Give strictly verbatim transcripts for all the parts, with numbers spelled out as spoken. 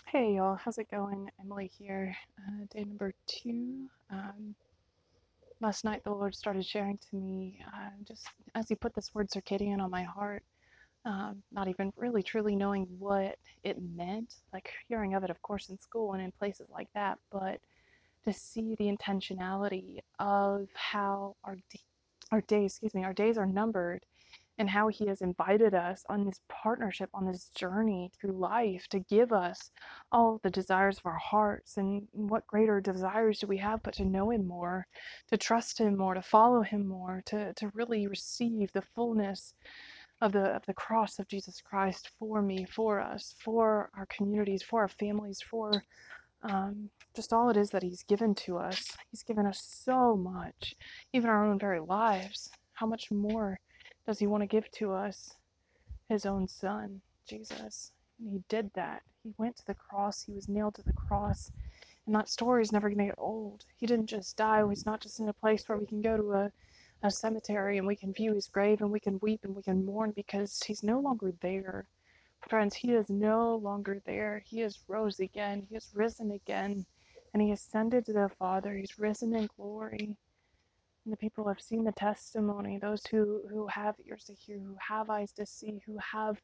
Hey y'all, how's it going? Emily here. Uh, day number two. Um, last night the Lord started sharing to me, uh, just as He put this word circadian on my heart, um, not even really truly knowing what it meant, like hearing of it, of course, in school and in places like that, but to see the intentionality of how our, d- our days, excuse me, our days are numbered and how he has invited us on this partnership, on this journey through life to give us all the desires of our hearts. And what greater desires do we have but to know him more, to trust him more, to follow him more, to, to really receive the fullness of the of the cross of Jesus Christ for me, for us, for our communities, for our families, for um, just all it is that he's given to us. He's given us so much, even our own very lives. How much more does he want to give to us? His own son, Jesus. And he did that. He went to the cross, he was nailed to the cross. And that story is never going to get old. He didn't just die. He's not just in a place where we can go to a, a cemetery and we can view his grave and we can weep and we can mourn because he's no longer there. Friends, he is no longer there. He has rose again. He has risen again. And he ascended to the Father. He's risen in glory. And the people have seen the testimony, those who, who have ears to hear, who have eyes to see, who have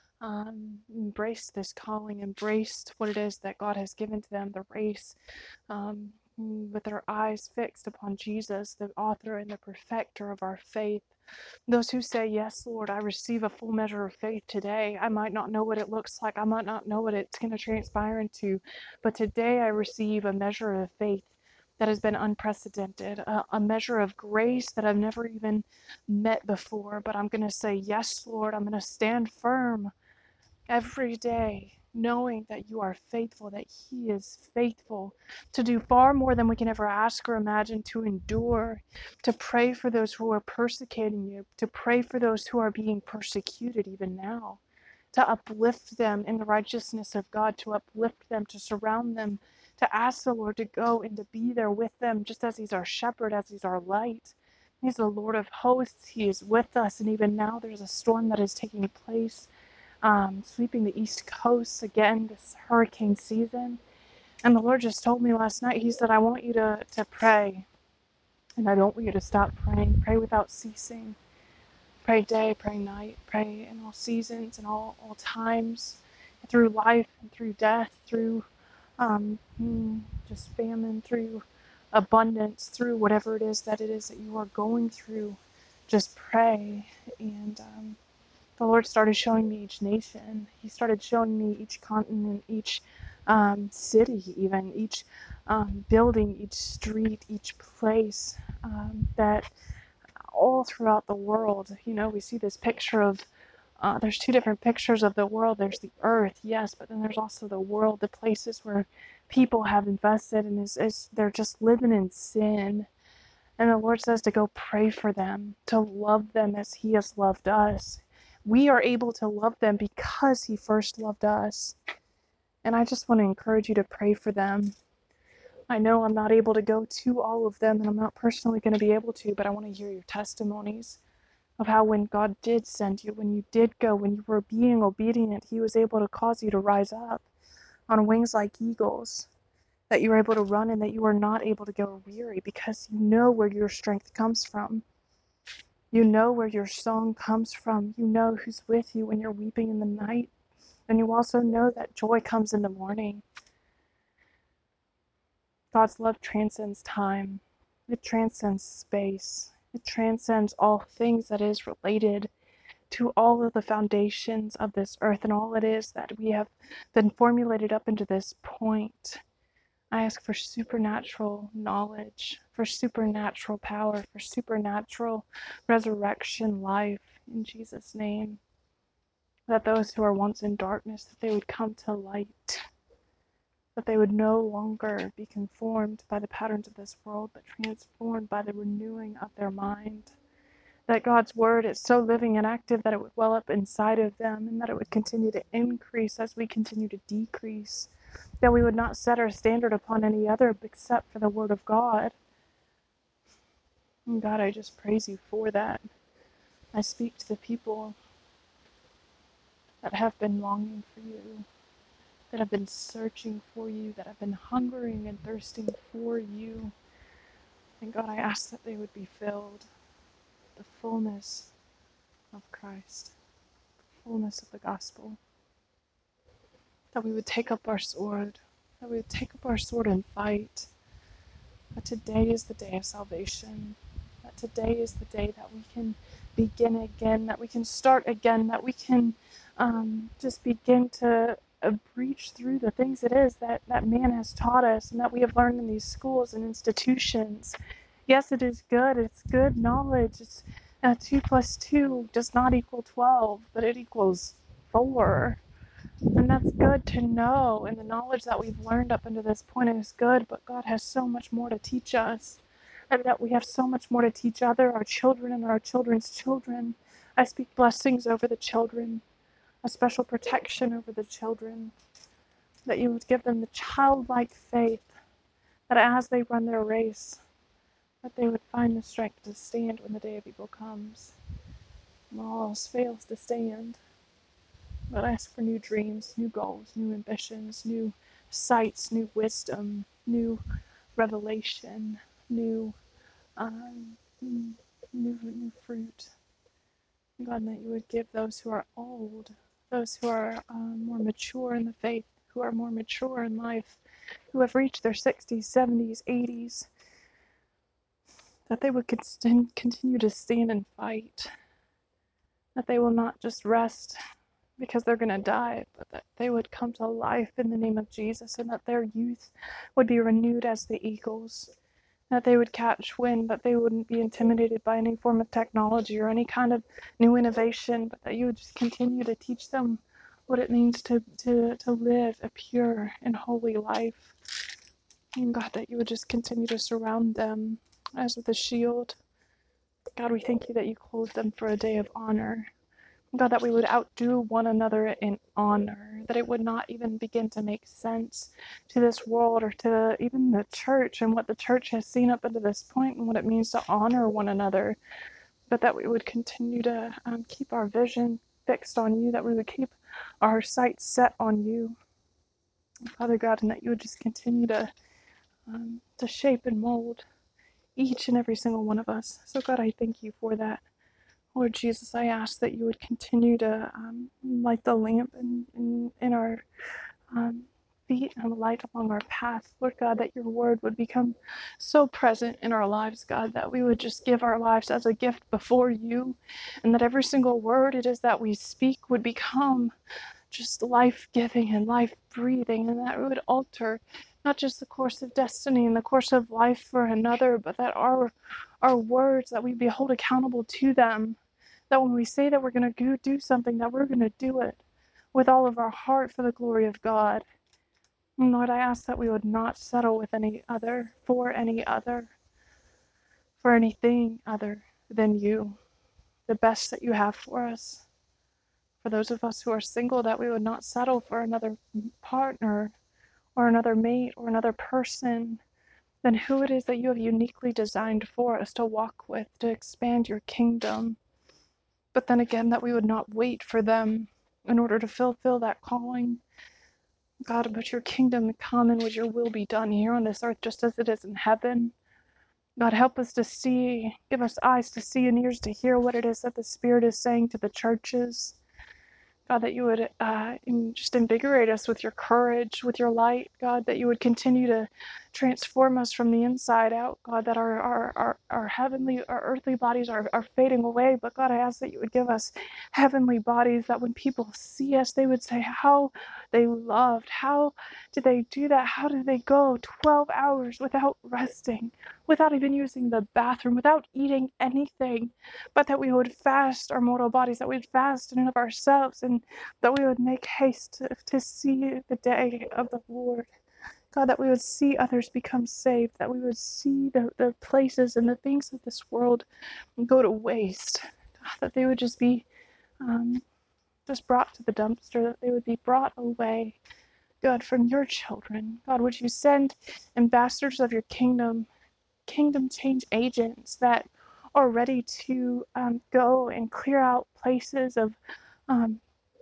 um, embraced this calling, embraced what it is that God has given to them, the race, um, with their eyes fixed upon Jesus, the author and the perfecter of our faith. Those who say, Yes, Lord, I receive a full measure of faith today. I might not know what it looks like, I might not know what it's going to transpire into, but today I receive a measure of faith that has been unprecedented, a, a measure of grace that I've never even met before. But I'm going to say, Yes, Lord, I'm going to stand firm every day, knowing that you are faithful, that He is faithful to do far more than we can ever ask or imagine, to endure, to pray for those who are persecuting you, to pray for those who are being persecuted even now, to uplift them in the righteousness of God, to uplift them, to surround them, to ask the Lord to go and to be there with them, just as He's our shepherd, as He's our light. He's the Lord of hosts. He is with us, and even now there's a storm that is taking place, um, sweeping the East Coast again this hurricane season. And the Lord just told me last night, He said, I want you to, to pray, and I don't want you to stop praying. Pray without ceasing. Pray day, pray night, pray in all seasons and all, all times, through life and through death, through um, mm, just famine, through abundance, through whatever it is that it is that you are going through. Just pray. And um, the Lord started showing me each nation. He started showing me each continent, each um, city, even each um, building, each street, each place, um, that all throughout the world, you know, we see this picture of, uh, there's two different pictures of the world. There's the earth, yes, but then there's also the world, the places where people have invested and is, is they're just living in sin. And the Lord says to go pray for them, to love them as He has loved us. We are able to love them because He first loved us. And I just want to encourage you to pray for them. I know I'm not able to go to all of them, and I'm not personally going to be able to, but I want to hear your testimonies of how when God did send you, when you did go, when you were being obedient, He was able to cause you to rise up on wings like eagles, that you were able to run and that you were not able to go weary because you know where your strength comes from. You know where your song comes from. You know who's with you when you're weeping in the night. And you also know that joy comes in the morning. God's love transcends time. It transcends space. It transcends all things that is related to all of the foundations of this earth and all it is that we have been formulated up into this point. I ask for supernatural knowledge, for supernatural power, for supernatural resurrection life in Jesus' name. That those who are once in darkness, that they would come to light, that they would no longer be conformed by the patterns of this world, but transformed by the renewing of their mind. That God's word is so living and active that it would well up inside of them and that it would continue to increase as we continue to decrease. That we would not set our standard upon any other except for the word of God. And God, I just praise you for that. I speak to the people that have been longing for you, that have been searching for you, that have been hungering and thirsting for you. And God, I ask that they would be filled, the fullness of Christ, fullness of the gospel, that we would take up our sword, that we would take up our sword and fight, that today is the day of salvation, that today is the day that we can begin again, that we can start again, that we can um, just begin to uh, breach through the things it is that, that man has taught us and that we have learned in these schools and institutions. Yes, it is good. It's good knowledge. It's uh, two plus two does not equal twelve, but it equals four. And that's good to know. And the knowledge that we've learned up until this point is good, but God has so much more to teach us. And that we have so much more to teach other, our children and our children's children. I speak blessings over the children, a special protection over the children, that you would give them the childlike faith, that as they run their race, that they would find the strength to stand when the day of evil comes. When all else fails to stand. But I ask for new dreams, new goals, new ambitions, new sights, new wisdom, new revelation, new um, new new fruit. God, that you would give those who are old, those who are um, more mature in the faith, who are more mature in life, who have reached their sixties, seventies, eighties, that they would continue to stand and fight, that they will not just rest because they're going to die, but that they would come to life in the name of Jesus, and that their youth would be renewed as the eagles, that they would catch wind, that they wouldn't be intimidated by any form of technology or any kind of new innovation, but that you would just continue to teach them what it means to, to, to live a pure and holy life. And God, that you would just continue to surround them as with a shield. God, we thank you that you clothed them for a day of honor. God, that we would outdo one another in honor, that it would not even begin to make sense to this world or to even the church and what the church has seen up until this point and what it means to honor one another, but that we would continue to um, keep our vision fixed on you, that we would keep our sights set on you, Father God, and that you would just continue to um, to shape and mold each and every single one of us. So God, I thank you for that. Lord Jesus, I ask that you would continue to um, light the lamp in, in, in our um, feet and the light along our path. Lord God, that your word would become so present in our lives, God, that we would just give our lives as a gift before you, and that every single word it is that we speak would become just life-giving and life-breathing, and that it would alter not just the course of destiny and the course of life for another, but that our our words, that we be held accountable to them, that when we say that we're going to go do something, that we're going to do it with all of our heart for the glory of God. And Lord, I ask that we would not settle with any other, for any other, for anything other than you, the best that you have for us. For those of us who are single, that we would not settle for another partner or another mate or another person than who it is that you have uniquely designed for us to walk with, to expand your kingdom. But then again, that we would not wait for them in order to fulfill that calling. God, but your kingdom come and would your will be done here on this earth just as it is in heaven. God, help us to see, give us eyes to see and ears to hear what it is that the Spirit is saying to the churches. God, that you would uh, just invigorate us with your courage, with your light, God, that you would continue to transform us from the inside out, God, that our our, our, our heavenly, our earthly bodies are, are fading away, but God, I ask that you would give us heavenly bodies, that when people see us, they would say how they loved, how did they do that, how did they go twelve hours without resting, without even using the bathroom, without eating anything, but that we would fast our mortal bodies, that we would fast in and of ourselves, and that we would make haste to, to see the day of the Lord. God, that we would see others become saved, that we would see the, the places and the things of this world go to waste, God, that they would just be um, just brought to the dumpster, that they would be brought away, God, from your children. God, would you send ambassadors of your kingdom, kingdom change agents that are ready to um, go and clear out places of um,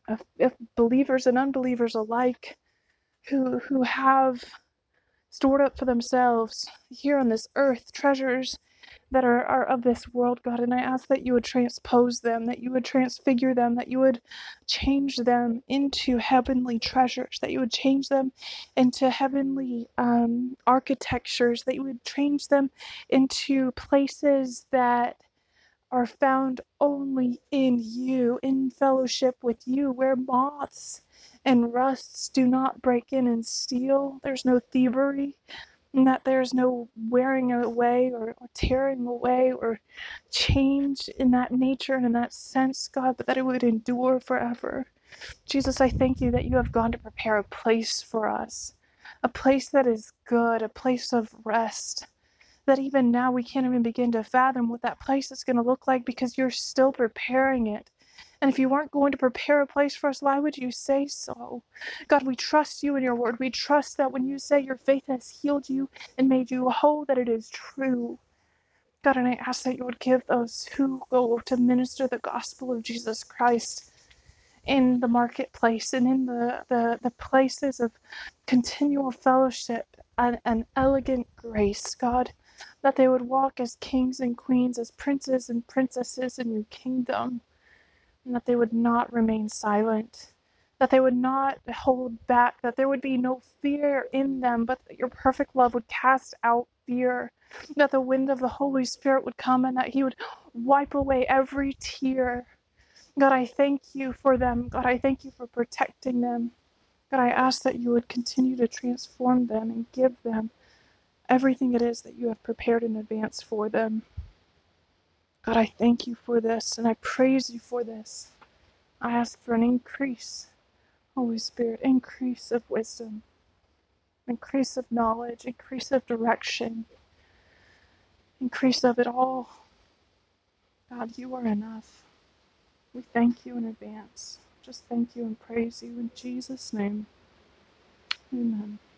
of, of believers and unbelievers alike who who have stored up for themselves here on this earth treasures that are, are of this world, God. And I ask that you would transpose them, that you would transfigure them, that you would change them into heavenly treasures, that you would change them into heavenly um, architectures, that you would change them into places that are found only in you, in fellowship with you, where moths and rusts do not break in and steal. There's no thievery, and that there's no wearing away or, or tearing away or change in that nature and in that sense, God, but that it would endure forever. Jesus, I thank you that you have gone to prepare a place for us, a place that is good, a place of rest, that even now we can't even begin to fathom what that place is going to look like because you're still preparing it. And if you weren't going to prepare a place for us, why would you say so? God, we trust you in your word. We trust that when you say your faith has healed you and made you whole, that it is true. God, and I ask that you would give those who go to minister the gospel of Jesus Christ in the marketplace and in the, the, the places of continual fellowship and, and elegant grace, God, that they would walk as kings and queens, as princes and princesses in your kingdom, and that they would not remain silent, that they would not hold back, that there would be no fear in them, but that your perfect love would cast out fear, that the wind of the Holy Spirit would come and that he would wipe away every tear. God, I thank you for them. God, I thank you for protecting them. God, I ask that you would continue to transform them and give them everything it is that you have prepared in advance for them. God, I thank you for this and I praise you for this. I ask for an increase, Holy Spirit, increase of wisdom, increase of knowledge, increase of direction, increase of it all. God, you are enough. We thank you in advance. Just thank you and praise you in Jesus' name. Amen.